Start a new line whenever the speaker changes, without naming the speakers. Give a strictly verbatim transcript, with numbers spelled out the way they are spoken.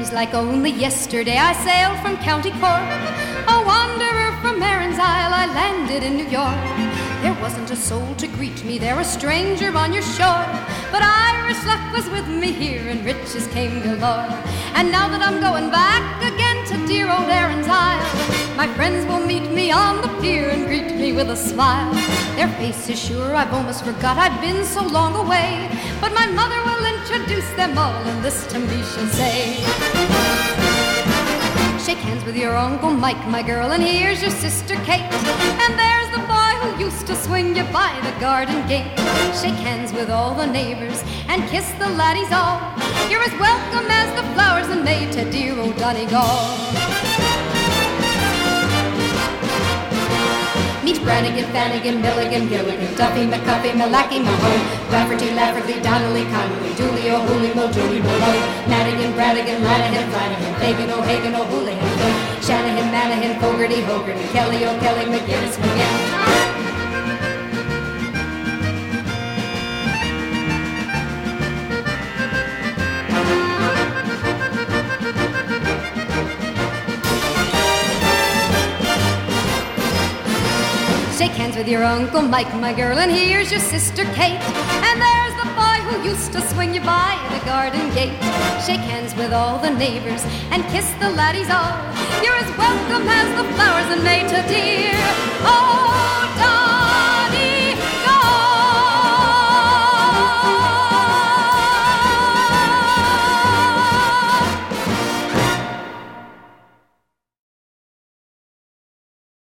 Seems like only yesterday I sailed from County Cork. A wanderer from Erin's Isle, I landed in New York. There wasn't a soul to greet me, there a stranger on your shore. But Irish luck was with me here and riches came galore. And now that I'm going back again to dear old Erin's Isle, my friends will meet me on the pier and greet me with a smile. Their faces sure I've almost forgot, I've been so long away. But my mother will introduce them all and this to me she'll say. Shake hands with your Uncle Mike, my girl, and here's your sister Kate. And there's the boy who used to swing you by the garden gate. Shake hands with all the neighbors and kiss the laddies all. You're as welcome as the flowers in May to dear old Donegal. Meet Brannigan, Fannigan, Milligan, Gilligan, Duffy, McCuffy, Malacky, Mahone, Rafferty, Lafferty, Donnelly, Connolly, Dooley, O'Hooley, Muldooley, Malone, Madigan, Bradigan, Lanahan, Flanagan, Fagan, O'Hagan, O'Houlihan, Flynn, Shanahan, Manahan, Fogarty, Hogarty, Kelly, O'Kelly, McGinnis, McGinn. Shake hands with your Uncle Mike, my girl, and here's your sister Kate. And there's the boy who used to swing you by the garden gate. Shake hands with all the neighbors and kiss the laddies all. You're as welcome as the flowers in May to dear. Oh,